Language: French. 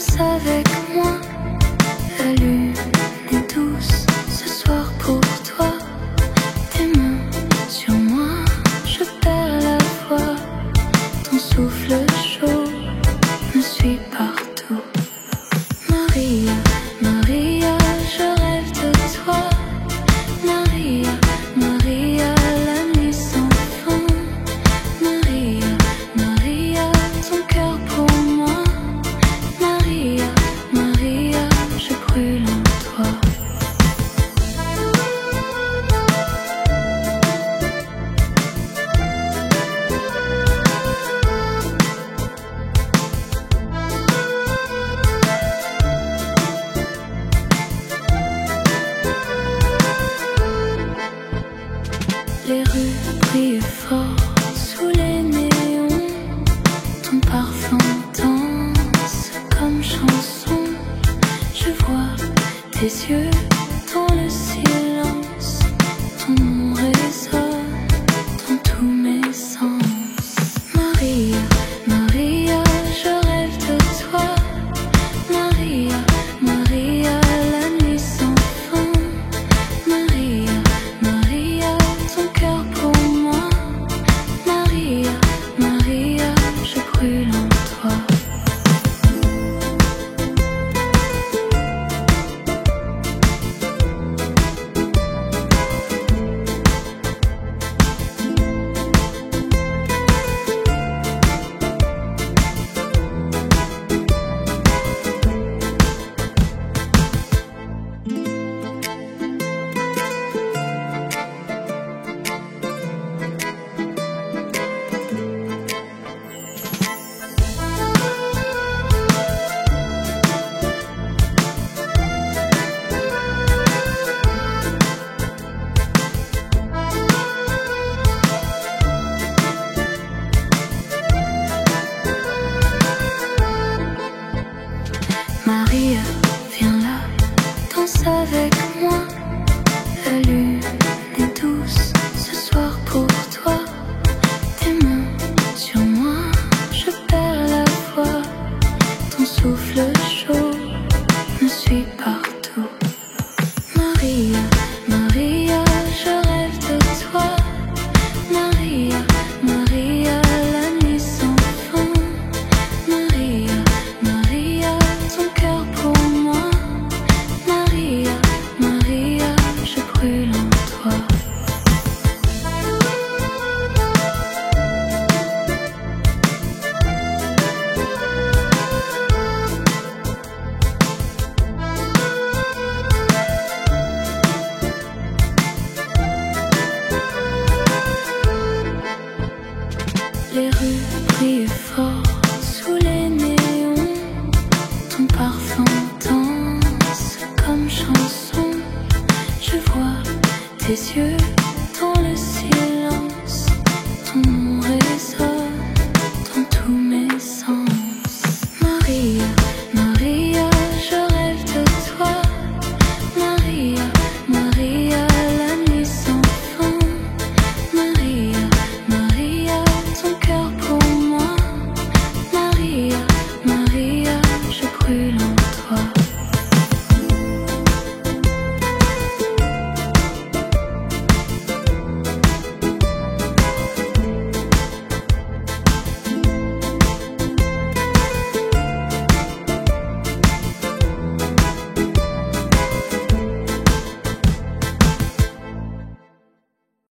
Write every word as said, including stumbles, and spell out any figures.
danse avec moi. La lune est douce ce soir pour toi. Tes mains sur moi, je perds la voix. Ton souffle chaud me suit partout. Maria, Maria, je rêve de toi. Maria, Maria, la nuit sans fin. Maria, Maria, ton cœur pour moi. Maria, Maria, je brûle en toi. Les rues brillent fort sous les néons. Ton parfum danse comme chanson. Je vois tes yeux dans le silence. Ton nom résonne dans tous mes sens. Maria, Maria, je rêve de toi. Maria, Maria, la nuit sans fin. Maria, Maria, ton cœur pour moi. Maria, Maria, je brûle en toi. Maria, viens là, danse avec moi. La lune est douce ce soir pour toi. Tes mains sur moi, je perds la voix. Ton souffle chaud me suit partout. Maria, Maria, je rêve de toi. Maria, Maria, la nuit sans fin. Maria, Maria, ton cœur pour moi. Maria, Maria, je brûle en toi. Les rues brillent fort sous les néons. Ton parfum danse comme chanson. Je vois tes yeux